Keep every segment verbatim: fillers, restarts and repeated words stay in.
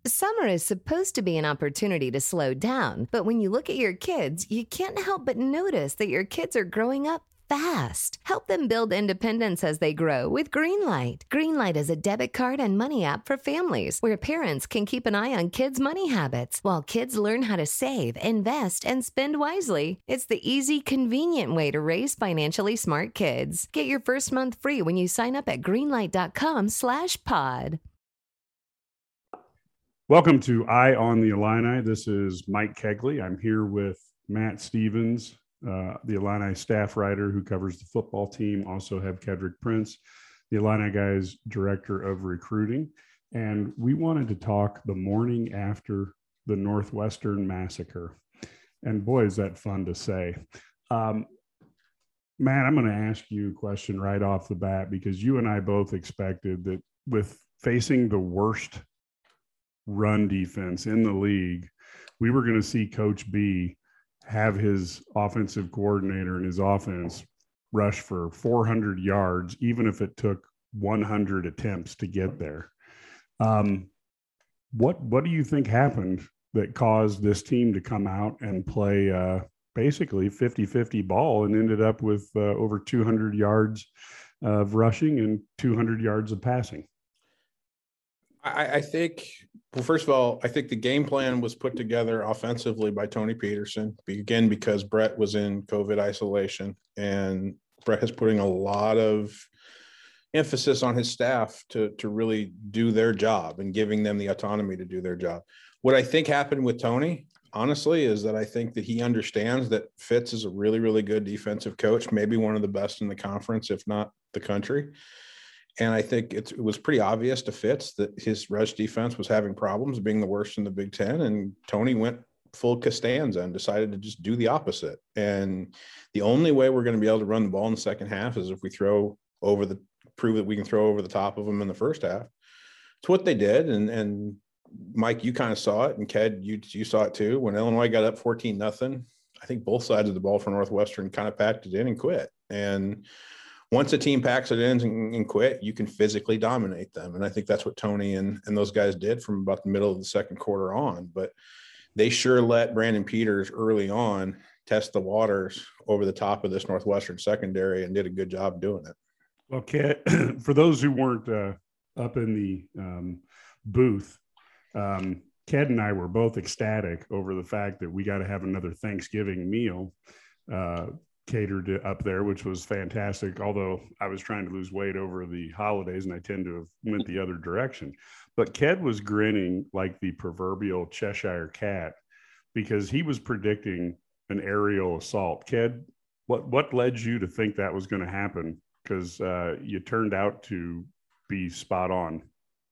Summer is supposed to be an opportunity to slow down, but when you look at your kids, you can't help but notice that your kids are growing up fast. Help them build independence as they grow with Greenlight. Greenlight is a debit card and money app for families where parents can keep an eye on kids' money habits while kids learn how to save, invest, and spend wisely. It's the easy, convenient way to raise financially smart kids. Get your first month free when you sign up at greenlight.com slash pod. Welcome to Eye on the Illini. This is Mike Kegley. I'm here with Matt Stevens, uh, the Illini staff writer who covers the football team. Also have Kedrick Prince, the Illini Guys director of recruiting. And we wanted to talk the morning after the Northwestern massacre. And boy, is that fun to say. Um, Matt, I'm going to ask you a question right off the bat, because you and I both expected that with facing the worst run defense in the league, we were going to see Coach B have his offensive coordinator and his offense rush for four hundred yards, even if it took one hundred attempts to get there. Um, what what do you think happened that caused this team to come out and play uh, basically fifty-fifty ball and ended up with uh, over two hundred yards of rushing and two hundred yards of passing? I, I think, well, first of all, I think the game plan was put together offensively by Tony Peterson, again, because Brett was in COVID isolation, and Brett is putting a lot of emphasis on his staff to, to really do their job and giving them the autonomy to do their job. What I think happened with Tony, honestly, is that I think that he understands that Fitz is a really, really good defensive coach, maybe one of the best in the conference, if not the country. And I think it's, it was pretty obvious to Fitz that his rush defense was having problems, being the worst in the Big Ten. And Tony went full Costanza and decided to just do the opposite. And the only way we're going to be able to run the ball in the second half is if we throw over the prove that we can throw over the top of them in the first half. It's what they did. And and Mike, you kind of saw it, and Ked, you you saw it too. When Illinois got up fourteen nothing, I think both sides of the ball for Northwestern kind of packed it in and quit. And once a team packs it in and, and quit, you can physically dominate them. And I think that's what Tony and, and those guys did from about the middle of the second quarter on. But they sure let Brandon Peters early on test the waters over the top of this Northwestern secondary and did a good job doing it. Well, Kat, for those who weren't uh, up in the um, booth, um, Kat and I were both ecstatic over the fact that we got to have another Thanksgiving meal uh, catered up there, which was fantastic. Although I was trying to lose weight over the holidays and I tend to have went the other direction. But Ked was grinning like the proverbial Cheshire cat because he was predicting an aerial assault. Ked, what, what led you to think that was going to happen? Because uh, you turned out to be spot on.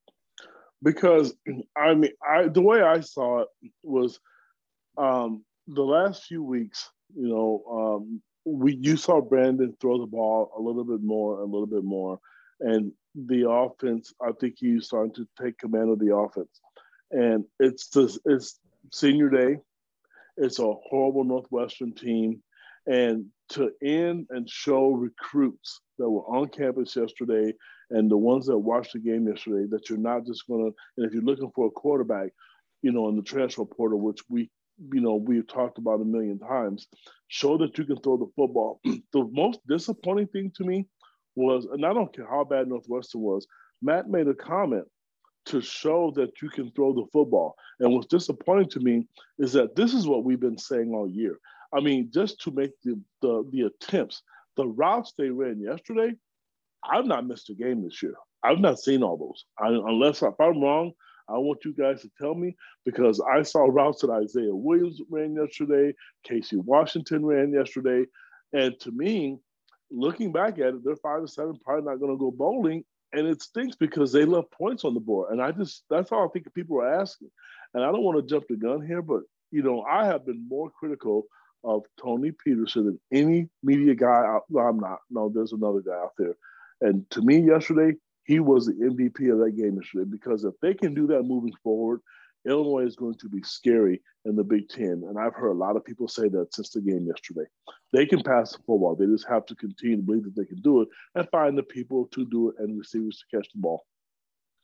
Because, I mean, I the way I saw it was um, the last few weeks, you know, um, we you saw Brandon throw the ball a little bit more, a little bit more. And the offense, I think he's starting to take command of the offense. And it's just, it's senior day. It's a horrible Northwestern team. And to end and show recruits that were on campus yesterday and the ones that watched the game yesterday that you're not just going to, and if you're looking for a quarterback, you know, in the transfer portal, which we, you know, we've talked about a million times, show that you can throw the football. The most disappointing thing to me was, and I don't care how bad Northwestern was, Matt made a comment to show that you can throw the football. And what's disappointing to me is that this is what we've been saying all year. I mean, just to make the, the, the attempts, the routes they ran yesterday, I've not missed a game this year. I've not seen all those. I, unless if I'm wrong, I want you guys to tell me, because I saw routes that Isaiah Williams ran yesterday, Casey Washington ran yesterday. And to me, looking back at it, they're five to seven, probably not going to go bowling. And it stinks because they left points on the board. And I just, that's all I think people are asking. And I don't want to jump the gun here, but, you know, I have been more critical of Tony Peterson than any media guy out. No, I'm not. No, there's another guy out there. And to me yesterday, he was the M V P of that game yesterday, because if they can do that moving forward, Illinois is going to be scary in the Big Ten. And I've heard a lot of people say that since the game yesterday. They can pass the football. They just have to continue to believe that they can do it and find the people to do it and receivers to catch the ball.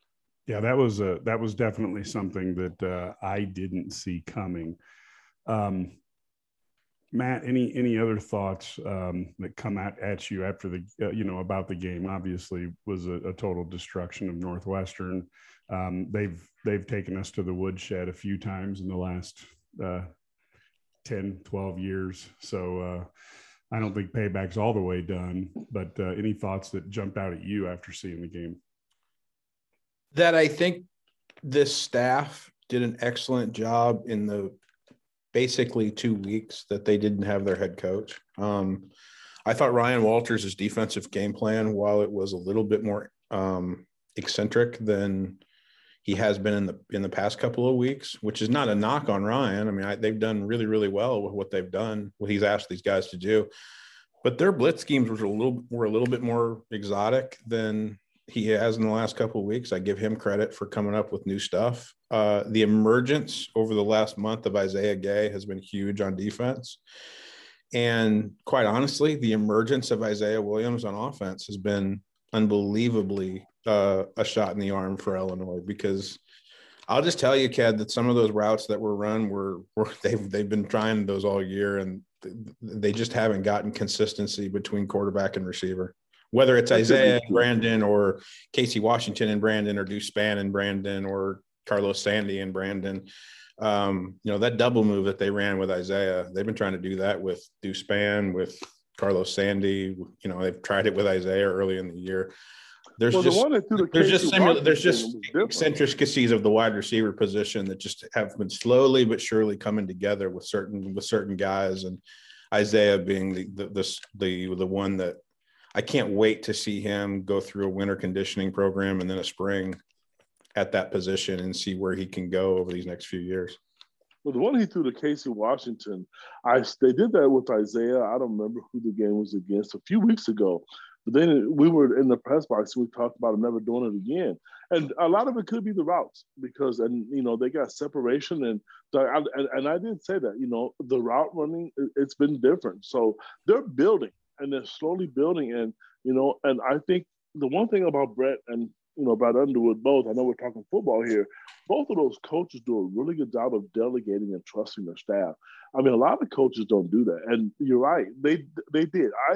Yeah, that was a that was definitely something that uh, I didn't see coming. Um, Matt, any any other thoughts um, that come at, at you after the uh, you know about the game? Obviously, was a, a total destruction of Northwestern. Um, they've they've taken us to the woodshed a few times in the last uh, ten, twelve years. So uh, I don't think payback's all the way done. But uh, any thoughts that jumped out at you after seeing the game? That I think this staff did an excellent job in the basically two weeks that they didn't have their head coach. Um, I thought Ryan Walters' defensive game plan, while it was a little bit more um, eccentric than he has been in the in the past couple of weeks, which is not a knock on Ryan. I mean, I, they've done really, really well with what they've done, what he's asked these guys to do. But their blitz schemes were a little were a little bit more exotic than he has in the last couple of weeks. I give him credit for coming up with new stuff. Uh, the emergence over the last month of Isaiah Gay has been huge on defense. And quite honestly, the emergence of Isaiah Williams on offense has been unbelievably uh, a shot in the arm for Illinois, because I'll just tell you, Ked, that some of those routes that were run were, were they've, they've been trying those all year, and they just haven't gotten consistency between quarterback and receiver. Whether it's Isaiah and Brandon, or Casey Washington and Brandon, or Deuce Spann and Brandon, or Carlos Sandy and Brandon, um, you know, that double move that they ran with Isaiah, they've been trying to do that with Deuce Spann, with Carlos Sandy. You know, they've tried it with Isaiah early in the year. There's well, just the there's just similar, there's just eccentricities of the wide receiver position that just have been slowly but surely coming together with certain with certain guys, and Isaiah being the the the the, the one that I can't wait to see him go through a winter conditioning program and then a spring at that position and see where he can go over these next few years. Well, the one he threw to Casey Washington, I they did that with Isaiah. I don't remember who the game was against a few weeks ago. But then we were in the press box, and we talked about him never doing it again. And a lot of it could be the routes, because, and you know, they got separation, and and, and I did say that, you know, the route running, it's been different. So they're building, and they're slowly building. And, you know, and I think the one thing about Brett and, you know, Brad Underwood both, I know we're talking football here, both of those coaches do a really good job of delegating and trusting their staff. I mean, a lot of coaches don't do that. And you're right. They they did. I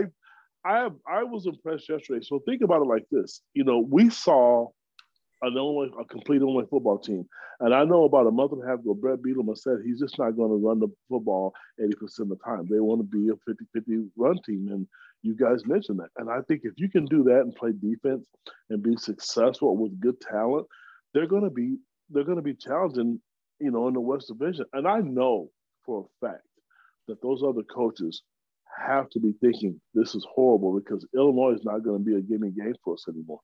I I was impressed yesterday. So think about it like this. You know, we saw an Illinois, a complete Illinois football team. And I know about a month and a half ago, Brett Bielema said he's just not going to run the football eighty percent of the time. They want to be a fifty-fifty run team. And you guys mentioned that. And I think if you can do that and play defense and be successful with good talent, they're going to be they're going to be challenging, you know, in the West Division. And I know for a fact that those other coaches have to be thinking this is horrible, because Illinois is not going to be a gimme game for us anymore.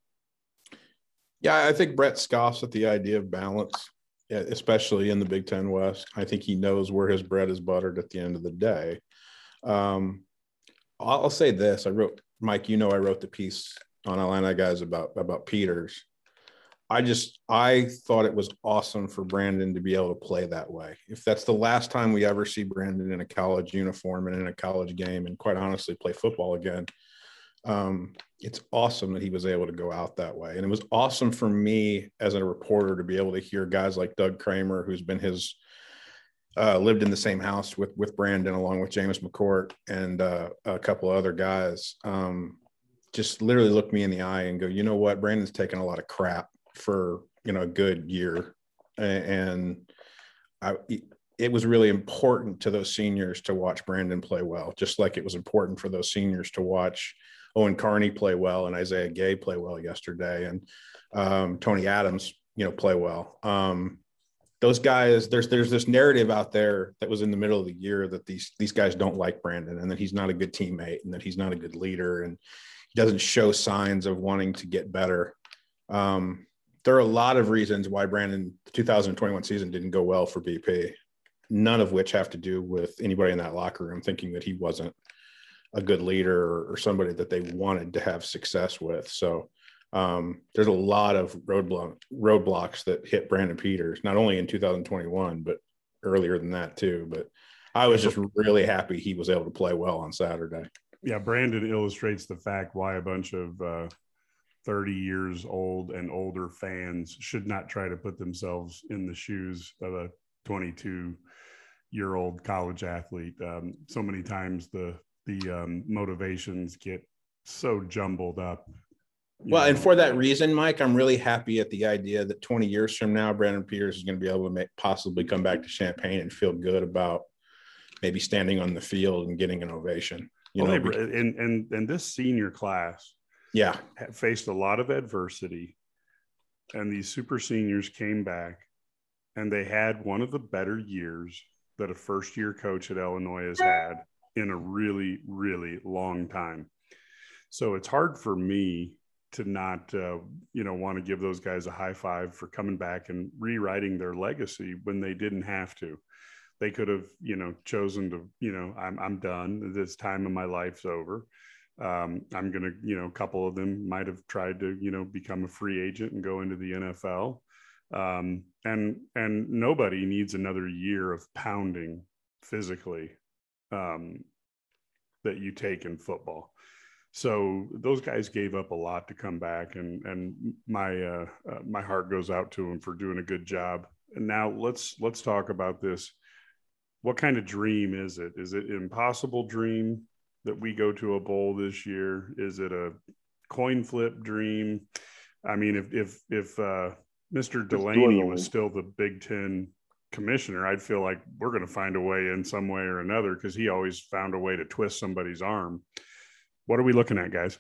Yeah, I think Brett scoffs at the idea of balance, especially in the Big Ten West. I think he knows where his bread is buttered at the end of the day. Um, I'll say this. I wrote, Mike, you know, I wrote the piece on Illini Guys about, about Peters. I just, I thought it was awesome for Brandon to be able to play that way. If that's the last time we ever see Brandon in a college uniform and in a college game, and quite honestly, play football again, um, it's awesome that he was able to go out that way. And it was awesome for me as a reporter to be able to hear guys like Doug Kramer, who's been his, uh, lived in the same house with, with Brandon, along with James McCourt and uh, a couple of other guys, um, just literally look me in the eye and go, you know what, Brandon's taken a lot of crap for, you know, a good year. And I, it was really important to those seniors to watch Brandon play well, just like it was important for those seniors to watch Owen Carney play well and Isaiah Gay play well yesterday, and um, Tony Adams, you know, play well. Um, those guys, there's there's this narrative out there that was in the middle of the year that these these guys don't like Brandon, and that he's not a good teammate, and that he's not a good leader, and he doesn't show signs of wanting to get better. Um, there are a lot of reasons why Brandon, the two thousand twenty-one season didn't go well for B P, none of which have to do with anybody in that locker room thinking that he wasn't a good leader or, or somebody that they wanted to have success with. So um, there's a lot of roadblock roadblocks that hit Brandon Peters, not only in two thousand twenty-one, but earlier than that too. But I was just really happy he was able to play well on Saturday. Yeah, Brandon illustrates the fact why a bunch of uh, thirty years old and older fans should not try to put themselves in the shoes of a twenty-two year old college athlete. Um, so many times the, the um, motivations get so jumbled up. Well, know. and for that reason, Mike, I'm really happy at the idea that twenty years from now, Brandon Peters is going to be able to make, possibly come back to Champaign and feel good about maybe standing on the field and getting an ovation. You well, know, they, and, and, and this senior class, yeah, faced a lot of adversity, and these super seniors came back and they had one of the better years that a first year coach at Illinois has had in a really, really long time. So it's hard for me to not, uh, you know, want to give those guys a high five for coming back and rewriting their legacy when they didn't have to. They could have, you know, chosen to, you know, I'm, I'm done. This time of my life's over. Um, I'm going to, you know, a couple of them might have tried to, you know, become a free agent and go into the N F L. Um, and, and nobody needs another year of pounding physically um, that you take in football. So those guys gave up a lot to come back, and, and my, uh, uh, my heart goes out to them for doing a good job. And now let's, let's talk about this. What kind of dream is it? Is it an impossible dream that we go to a bowl this year? Is it a coin flip dream? I mean, if if if uh, Mister Delaney was still the Big Ten commissioner, I'd feel like we're going to find a way in some way or another, because he always found a way to twist somebody's arm. What are we looking at, guys?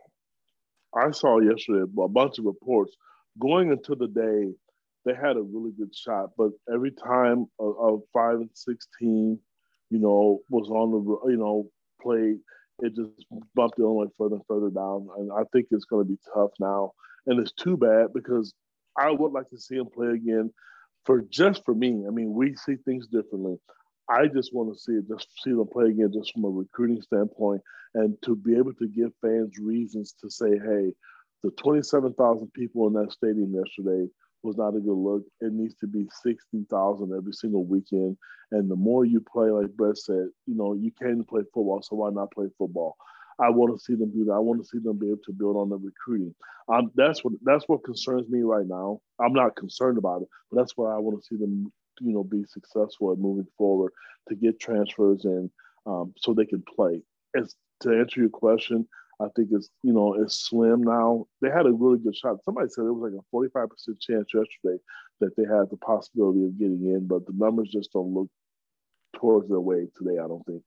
I saw yesterday a bunch of reports going into the day. They had a really good shot, but every time a, a five and sixteen, you know, was on the, you know, played, it just bumped Illinois further and further down. And I think it's going to be tough now. And it's too bad, because I would like to see them play again for just for me. I mean, we see things differently. I just want to see it, just see them play again, just from a recruiting standpoint, and to be able to give fans reasons to say, hey, the twenty-seven thousand people in that stadium yesterday was not a good look. It needs to be sixty thousand every single weekend. And the more you play, like Brett said, you know, you came to play football, so why not play football? I want to see them do that. I want to see them be able to build on the recruiting. Um, that's what that's what concerns me right now. I'm not concerned about it, but that's why I want to see them, you know, be successful at moving forward, to get transfers in, um, so they can play. As to answer your question, I think it's, you know, it's slim now. They had a really good shot. Somebody said it was like a forty-five percent chance yesterday that they had the possibility of getting in, but the numbers just don't look towards their way today, I don't think.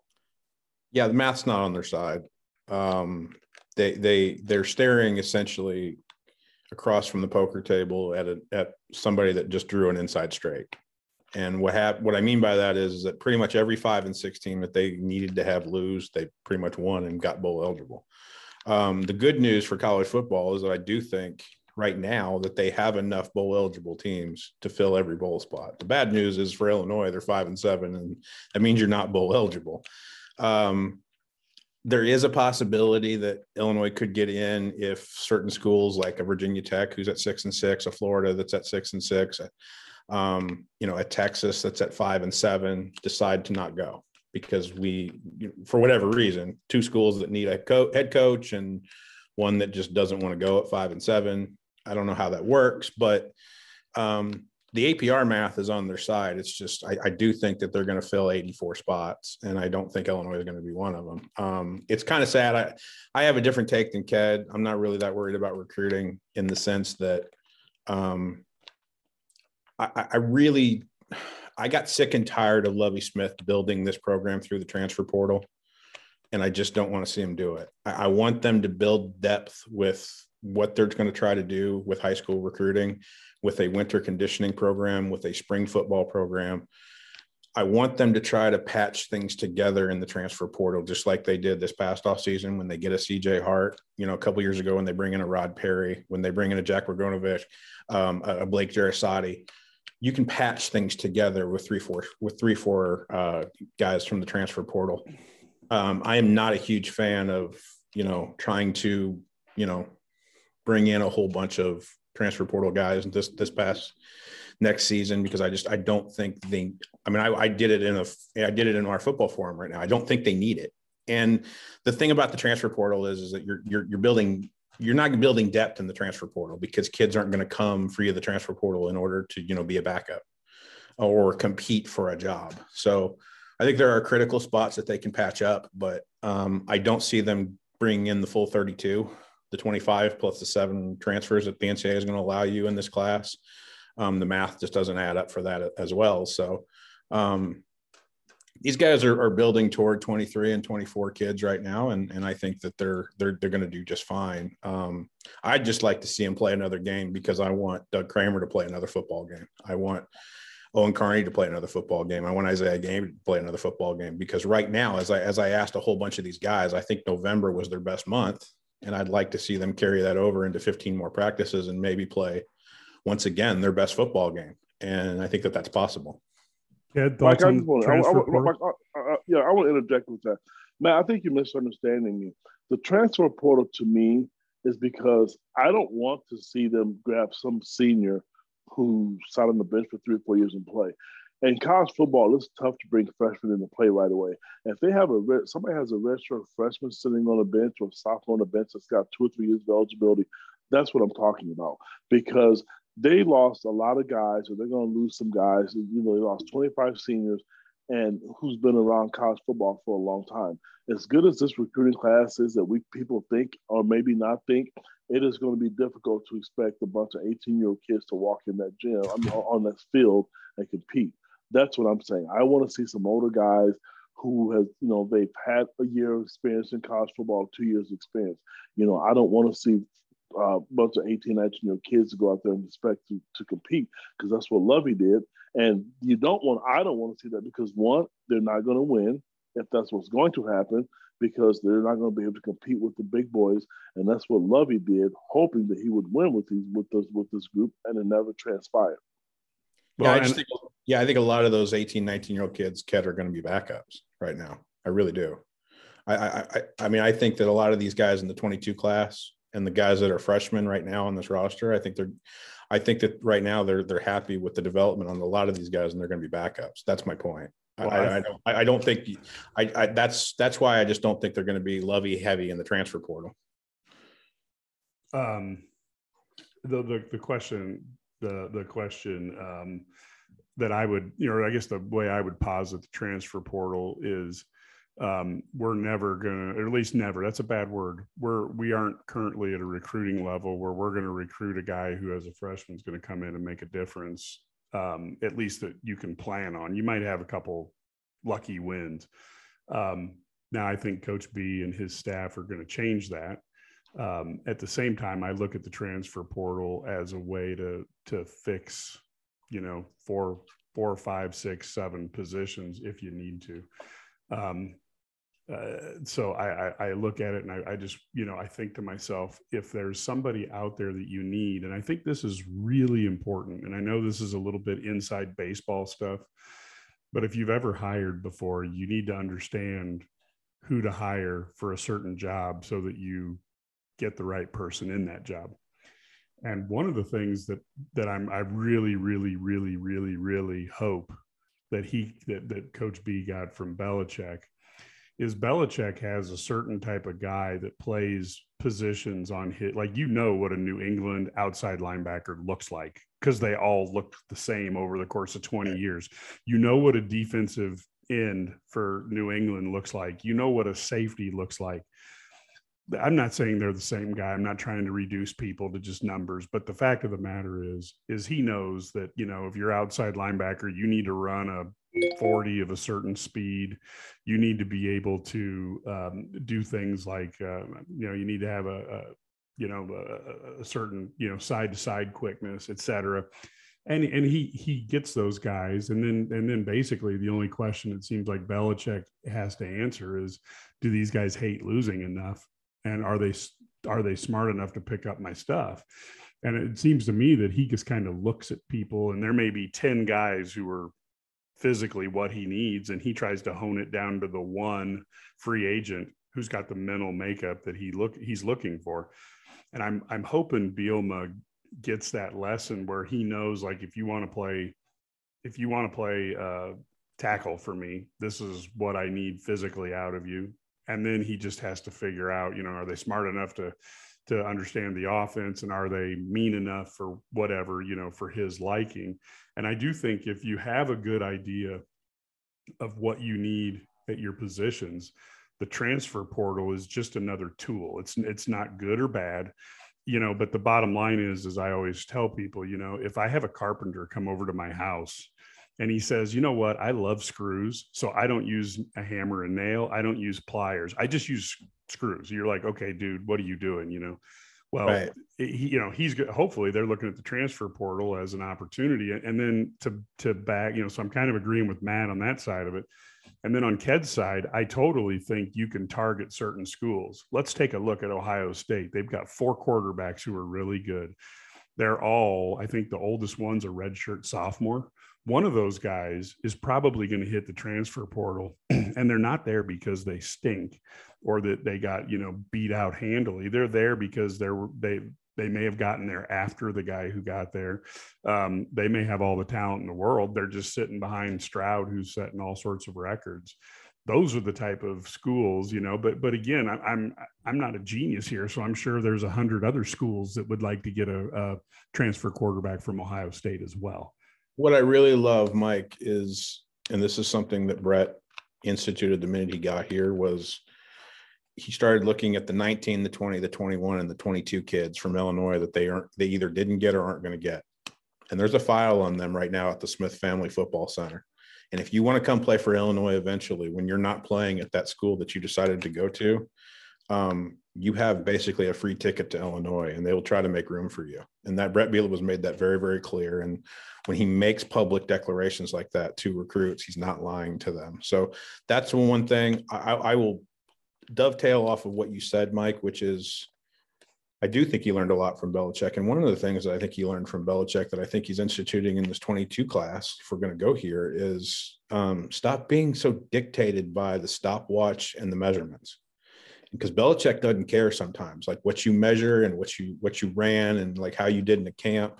Yeah, the math's not on their side. Um, they they they're staring essentially across from the poker table at a, at somebody that just drew an inside straight. And what hap- what I mean by that is, is that pretty much every five and sixteen that they needed to have lose, they pretty much won and got bowl eligible. Um, the good news for college football is that I do think right now that they have enough bowl eligible teams to fill every bowl spot. The bad news is for Illinois, they're five and seven, and that means you're not bowl eligible. Um, there is a possibility that Illinois could get in if certain schools like a Virginia Tech, who's at six and six, a Florida that's at six and six, um, you know, a Texas that's at five and seven, decide to not go because we, for whatever reason, two schools that need a co- head coach and one that just doesn't want to go at five and seven. I don't know how that works, but um, the A P R math is on their side. It's just, I, I do think that they're going to fill eighty-four spots, and I don't think Illinois is going to be one of them. Um, it's kind of sad. I, I have a different take than Ked. I'm not really that worried about recruiting in the sense that um, I, I really, I got sick and tired of Lovie Smith building this program through the transfer portal, and I just don't want to see him do it. I, I want them to build depth with what they're going to try to do with high school recruiting, with a winter conditioning program, with a spring football program. I want them to try to patch things together in the transfer portal, just like they did this past offseason when they get a C J Hart, you know, a couple years ago when they bring in a Rod Perry, when they bring in a Jack Ragonovich, um, a Blake Jarasati. You can patch things together with three, four, with three, four uh, guys from the transfer portal. Um, I am not a huge fan of, you know, trying to, you know, bring in a whole bunch of transfer portal guys this this past next season, because I just I don't think they I mean I, I did it in a I did it in our football forum right now. I don't think they need it. And the thing about the transfer portal is, is that you're you're you're building you're not building depth in the transfer portal because kids aren't going to come free of the transfer portal in order to, you know, be a backup or compete for a job. So I think there are critical spots that they can patch up, but um, I don't see them bringing in the full thirty-two, the twenty-five plus the seven transfers that the N C double A is going to allow you in this class. Um, the math just doesn't add up for that as well. So um, these guys are, are building toward twenty-three and twenty-four kids right now. And, and I think that they're, they're, they're going to do just fine. Um, I'd just like to see him play another game because I want Doug Kramer to play another football game. I want Owen Carney to play another football game. I want Isaiah Game to play another football game because right now, as I, as I asked a whole bunch of these guys, I think November was their best month. And I'd like to see them carry that over into fifteen more practices and maybe play once again their best football game. And I think that that's possible. Yeah, Mike, I just want, I, I, I, I, yeah, I want to interject with that. Matt, I think you're misunderstanding me. The transfer portal to me is because I don't want to see them grab some senior who sat on the bench for three or four years and play. In college football, it's tough to bring freshmen in to play right away. And if they have a red, somebody has a redshirt freshman sitting on a bench or a sophomore on a bench that's got two or three years of eligibility, that's what I'm talking about. Because they lost a lot of guys, or they're going to lose some guys. You know, they lost twenty-five seniors, and who's been around college football for a long time. As good as this recruiting class is that we people think, or maybe not think, it is going to be difficult to expect a bunch of eighteen-year-old kids to walk in that gym, I mean, on that field and compete. That's what I'm saying. I want to see some older guys who has, you know, they've had a year of experience in college football, two years of experience. You know, I don't want to see a uh, bunch of eighteen, nineteen-year-old kids to go out there and expect to, to compete because that's what Lovey did. And you don't want, I don't want to see that because, one, they're not going to win if that's what's going to happen because they're not going to be able to compete with the big boys. And that's what Lovey did, hoping that he would win with these with this, with this group, and it never transpired. Yeah, I just think, yeah, I think a lot of those eighteen, nineteen-year-old kids, Ket, are going to be backups right now. I really do. I, I, I, I mean, I think that a lot of these guys in the twenty-two class and the guys that are freshmen right now on this roster, I think they're, I think that right now they're they're happy with the development on a lot of these guys, and they're going to be backups. That's my point. Well, I, I don't. I don't think. I, I that's that's why I just don't think they're going to be Lovey heavy in the transfer portal. Um, the the the question. The the question um, that I would, you know, I guess the way I would posit the transfer portal is um, we're never going to, or at least never, that's a bad word. We're, we aren't currently at a recruiting level where we're going to recruit a guy who as a freshman is going to come in and make a difference, um, at least that you can plan on. You might have a couple lucky wins. Um, now I think Coach B and his staff are going to change that. Um, at the same time, I look at the transfer portal as a way to to fix, you know, four, four, five, six, seven positions if you need to. Um, uh, so I, I, I look at it and I, I just, you know, I think to myself, if there's somebody out there that you need, and I think this is really important, and I know this is a little bit inside baseball stuff, but if you've ever hired before, you need to understand who to hire for a certain job so that you get the right person in that job. And one of the things that that I'm I really, really, really, really, really hope that he that, that Coach B got from Belichick is Belichick has a certain type of guy that plays positions on hit, like, you know what a New England outside linebacker looks like because they all look the same over the course of twenty years. You know what a defensive end for New England looks like. You know what a safety looks like. I'm not saying they're the same guy. I'm not trying to reduce people to just numbers, but the fact of the matter is, is he knows that, you know, if you're outside linebacker, you need to run a forty of a certain speed. You need to be able to um, do things like, uh, you know, you need to have a, a you know, a, a certain, you know, side to side quickness, et cetera. And, and he, he gets those guys. And then, and then basically the only question it seems like Belichick has to answer is, do these guys hate losing enough? And are they are they smart enough to pick up my stuff? And it seems to me that he just kind of looks at people, and there may be ten guys who are physically what he needs, and he tries to hone it down to the one free agent who's got the mental makeup that he look he's looking for. And I'm I'm hoping Bielema gets that lesson where he knows, like, if you want to play, if you want to play uh, tackle for me, this is what I need physically out of you. And then he just has to figure out, you know, are they smart enough to to understand the offense, and are they mean enough for whatever, you know, for his liking. And I do think if you have a good idea of what you need at your positions, the transfer portal is just another tool. It's it's not good or bad, you know, but the bottom line is, as I always tell people, you know, if I have a carpenter come over to my house and he says, you know what, I love screws, so I don't use a hammer and nail, I don't use pliers, I just use screws. You're like, okay, dude, what are you doing? You know, well, right. he, you know, he's good. Hopefully they're looking at the transfer portal as an opportunity. And then to, to back, you know, so I'm kind of agreeing with Matt on that side of it. And then on Ked's side, I totally think you can target certain schools. Let's take a look at Ohio State. They've got four quarterbacks who are really good. They're all, I think the oldest one's a redshirt sophomore. One of those guys is probably going to hit the transfer portal, and they're not there because they stink or that they got, you know, beat out handily. They're there because they're, they, they may have gotten there after the guy who got there. Um, they may have all the talent in the world. They're just sitting behind Stroud, who's setting all sorts of records. Those are the type of schools, you know, but, but again, I, I'm, I'm not a genius here. So I'm sure there's a hundred other schools that would like to get a, a transfer quarterback from Ohio State as well. What I really love, Mike, is, and this is something that Brett instituted the minute he got here, was he started looking at the nineteen, the twenty, the twenty-one, and the twenty-two kids from Illinois that they aren't, they either didn't get or aren't going to get. And there's a file on them right now at the Smith Family Football Center. And if you want to come play for Illinois eventually, when you're not playing at that school that you decided to go to, um, you have basically a free ticket to Illinois, and they will try to make room for you. And that Brett Bielema was made that very, very clear. And when he makes public declarations like that to recruits, he's not lying to them. So that's one thing. I, I will dovetail off of what you said, Mike, which is, I do think he learned a lot from Belichick. And one of the things that I think he learned from Belichick that I think he's instituting in this twenty-two class, if we're going to go here, is um, stop being so dictated by the stopwatch and the measurements. Because Belichick doesn't care sometimes, like what you measure and what you what you ran and like how you did in the camp.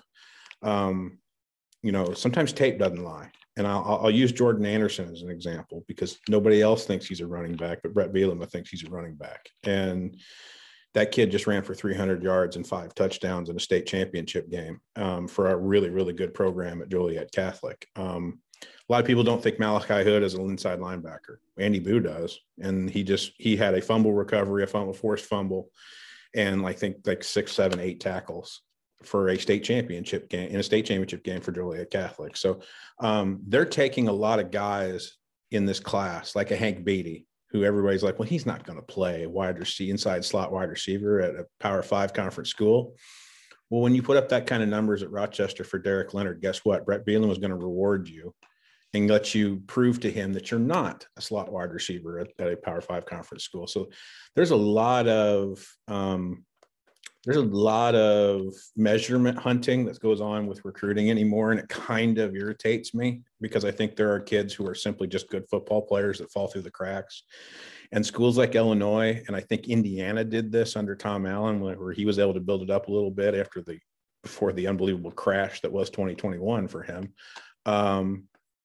Um, you know, sometimes tape doesn't lie. And I'll, I'll use Jordan Anderson as an example because nobody else thinks he's a running back, but Brett Bielema thinks he's a running back. And that kid just ran for three hundred yards and five touchdowns in a state championship game um, for a really, really good program at Joliet Catholic. Um, a lot of people don't think Malachi Hood is an inside linebacker. Andy Boo does. And he just, he had a fumble recovery, a fumble, forced fumble, and I think like six, seven, eight tackles for a state championship game, in a state championship game for Joliet Catholic. So um, they're taking a lot of guys in this class, like a Hank Beatty, who everybody's like, well, he's not going to play wide receiver, inside slot wide receiver at a Power Five conference school. Well, when you put up that kind of numbers at Rochester for Derek Leonard, guess what? Brett Bielema was going to reward you and let you prove to him that you're not a slot wide receiver at, at a Power Five conference school. So there's a lot of um, there's a lot of measurement hunting that goes on with recruiting anymore, and it kind of irritates me because I think there are kids who are simply just good football players that fall through the cracks. And schools like Illinois, and I think Indiana did this under Tom Allen, where he was able to build it up a little bit after the before the unbelievable crash that was twenty twenty-one for him. Um,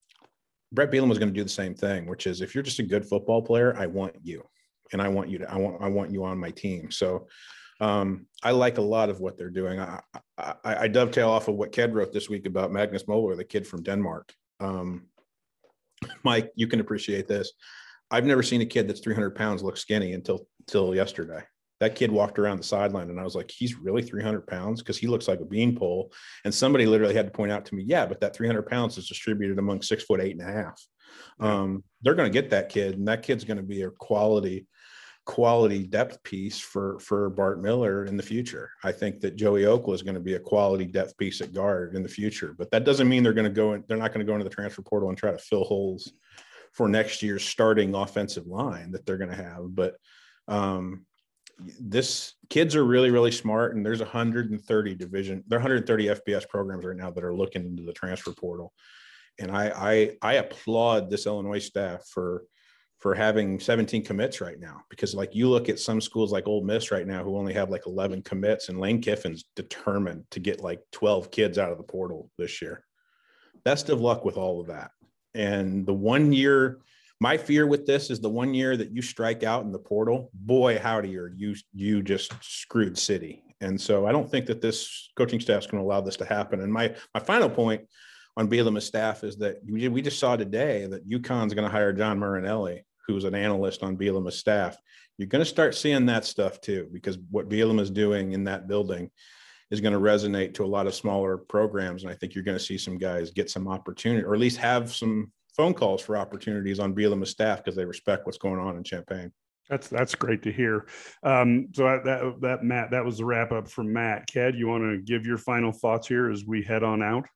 Brett Bielema was going to do the same thing, which is if you're just a good football player, I want you, and I want you to I want I want you on my team. So. Um, I like a lot of what they're doing. I, I, I dovetail off of what Ked wrote this week about Magnus Moeller, the kid from Denmark. Um, Mike, you can appreciate this. I've never seen a kid that's three hundred pounds look skinny until, until yesterday. That kid walked around the sideline and I was like, he's really three hundred pounds because he looks like a beanpole. And somebody literally had to point out to me, yeah, but that three hundred pounds is distributed among six foot eight and a half. Um, they're going to get that kid, and that kid's going to be a quality quality depth piece for for Bart Miller in the future. I think that Joey Oakla is going to be a quality depth piece at guard in the future, but that doesn't mean they're going to go in, they're not going to go into the transfer portal and try to fill holes for next year's starting offensive line that they're going to have. But um, this kids are really, really smart, and there's one hundred thirty division, there are one hundred thirty F B S programs right now that are looking into the transfer portal. And I I, I applaud this Illinois staff for for having seventeen commits right now, because like you look at some schools like Ole Miss right now who only have like eleven commits, and Lane Kiffin's determined to get like twelve kids out of the portal this year. Best of luck with all of that. And the one year, My fear with this is the one year that you strike out in the portal, boy, howdy, are you, you just screwed city. And so I don't think that this coaching staff is going to allow this to happen. And my, my final point on Bielema's staff is that we, we just saw today that UConn's going to hire John Marinelli, who's an analyst on Bielema's staff. You're going to start seeing that stuff too, because what Bielema is doing in that building is going to resonate to a lot of smaller programs. And I think you're going to see some guys get some opportunity, or at least have some phone calls for opportunities on Bielema's staff because they respect what's going on in Champaign. That's that's great to hear. Um, so that that Matt, that was the wrap up from Matt. Ked, you want to give your final thoughts here as we head on out?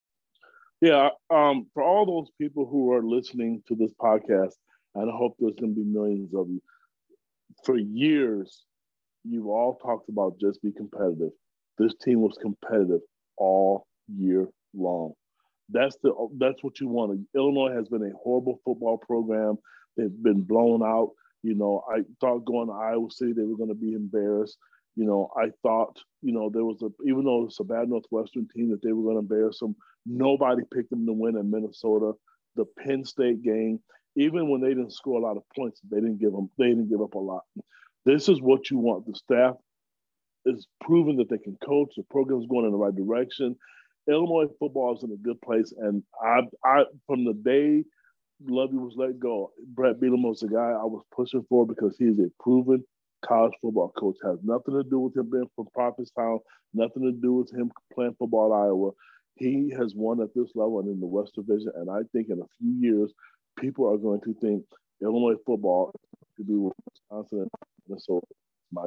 Yeah, um, for all those people who are listening to this podcast, and I hope there's going to be millions of you. For years, you've all talked about just be competitive. This team was competitive all year long. That's the that's what you wanted. Illinois has been a horrible football program. They've been blown out. You know, I thought going to Iowa City, they were going to be embarrassed. You know, I thought, you know, there was a, even though it's a bad Northwestern team, that they were going to embarrass them. Nobody picked them to win in Minnesota. The Penn State game, even when they didn't score a lot of points, they didn't give them, they didn't give up a lot. This is what you want. The staff is proving that they can coach. The program's going in the right direction. Illinois football is in a good place. And I, I from the day Lovie was let go, Brett Bielema was the guy I was pushing for because he's a proven college football coach. Has nothing to do with him being from Prophetstown, nothing to do with him playing football at Iowa. He has won at this level and in the West Division. And I think in a few years, people are going to think Illinois football could be with Wisconsin and Minnesota. My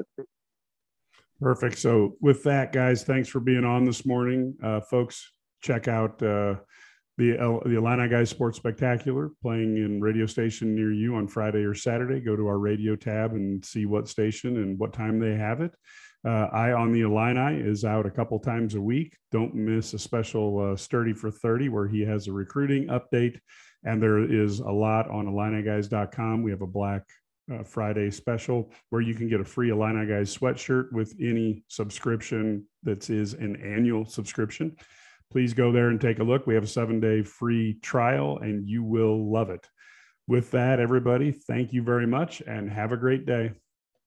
Perfect. So with that, guys, thanks for being on this morning. Uh, folks, check out uh, the the Illini Guys Sports Spectacular playing in radio station near you on Friday or Saturday. Go to our radio tab and see what station and what time they have it. Uh, Eye on the Illini is out a couple times a week. Don't miss a special uh, Sturdy for thirty where he has a recruiting update. And there is a lot on Illini Guys dot com. We have a Black uh, Friday special where you can get a free Illini Guys sweatshirt with any subscription that is an annual subscription. Please go there and take a look. We have a seven-day free trial, and you will love it. With that, everybody, thank you very much, and have a great day.